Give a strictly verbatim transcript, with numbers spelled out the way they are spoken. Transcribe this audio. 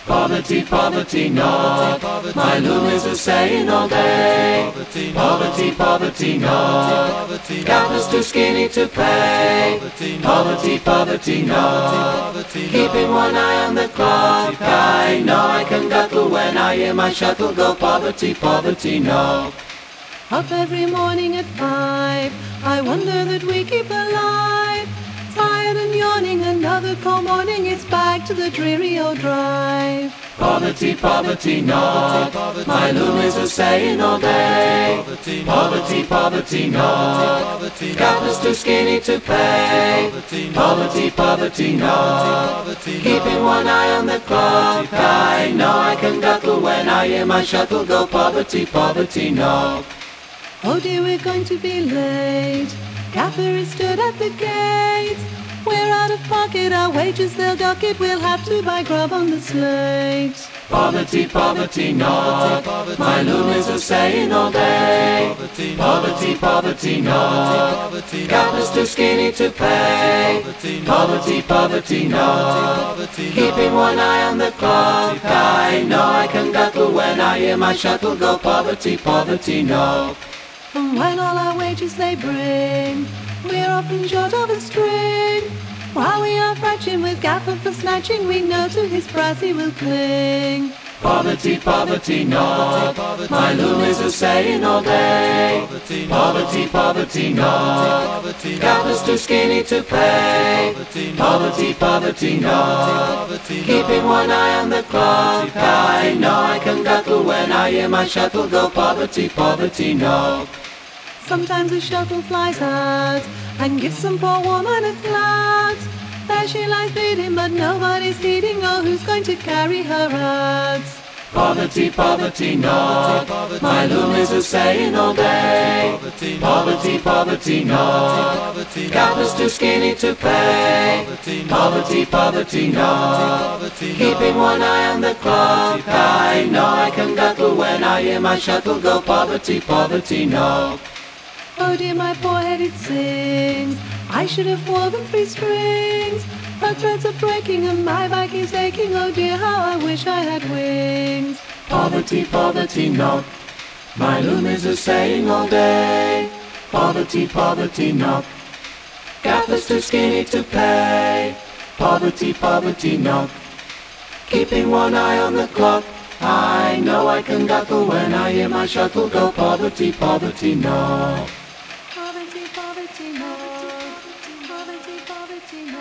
Poverty, poverty, not. My loom is a saying all day. Poverty, poverty, not. Gaffers too skinny to pay. Poverty, poverty, not. Keeping one eye on the clock. I know I can guttle when I hear my shuttle go. Poverty, poverty, no. Up every morning at five, I wonder that we keep alive. Tired and yawning, another cold morning, it's back to the dreary old drive. Poverty, poverty, not. My loom is a saying all day. Poverty, poverty, not. Gaffers too skinny to pay. Poverty, poverty, not. Keeping one eye on the clock. I know I can guttle when I hear my shuttle go. Poverty, poverty, no. Oh dear, we're going to be late. Gaffer is stood at the gate. We're out of pocket, our wages they'll dock it. We'll have to buy grub on the slate. Poverty, poverty, not. My loom is a saying all day. Poverty, poverty, not. Gaffers too skinny to pay. Poverty, poverty, not. Keeping one eye on the clock. I know I can guttle when I hear my shuttle go. Poverty, poverty, no. And when all our wages they bring, we're often short of a string. While we are fretching with Gaffer for snatching, we know to his price he will cling. Poverty, poverty, not. My loom is a saying all day. Poverty, poverty, not. Gaffers too skinny to pay. Poverty, poverty, not. Keeping one eye on the clock. I know I can guttle when I hear my shuttle go. Poverty, poverty, no. Sometimes a shuttle flies out and gives some poor woman a clout. There she lies bleeding, but nobody's heeding. Oh, who's going to carry her out? Poverty, poverty, not. My loom is a saying all day. Poverty, poverty, not. Gaffers too skinny to pay. Poverty, poverty, not. Keeping one eye on the clock. I know I can guttle when I hear my shuttle go. Poverty, poverty, no. Oh dear, my poor head it sings. I should have woven three strings. Her threads are breaking and my back is aching. Oh dear, how I wish I had wings. Poverty, poverty, not. My loom is a saying all day. Poverty, poverty, not. Gaffers too skinny to pay. Poverty, poverty, not. Keeping one eye on the clock. I know I can guttle when I hear my shuttle go. Poverty, poverty, no. Poverty, poverty, no. Poverty, poverty, no.